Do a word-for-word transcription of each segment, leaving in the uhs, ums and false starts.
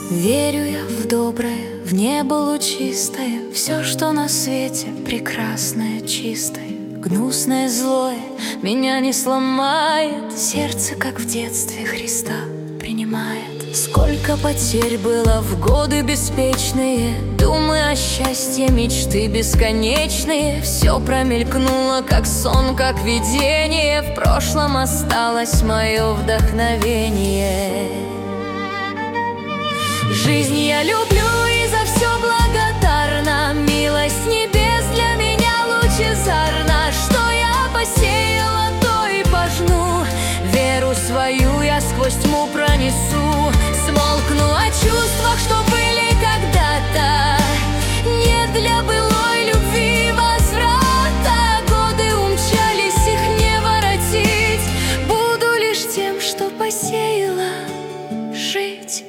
Верю я в доброе, в небо лучистое, все, что на свете прекрасное, чистое. Гнусное, злое меня не сломает, сердце, как в детстве, Христа принимает. Сколько потерь было в годы беспечные, думы о счастье, мечты бесконечные. Все промелькнуло, как сон, как видение, в прошлом осталось мое вдохновение. Жизнь я люблю и за все благодарна, милость небес для меня лучезарна. Что я посеяла, то и пожну, веру свою я сквозь тьму пронесу. Смолкну о чувствах, что были когда-то, нет для былой любви возврата. Годы умчались, их не воротить, буду лишь тем, что посеяла, жить.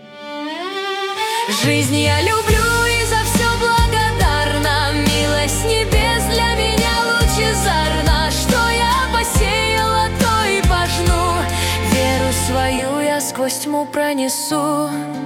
Жизнь я люблю и за все благодарна, милость небес для меня лучезарна. Что я посеяла, то и пожну, веру свою я сквозь тьму пронесу.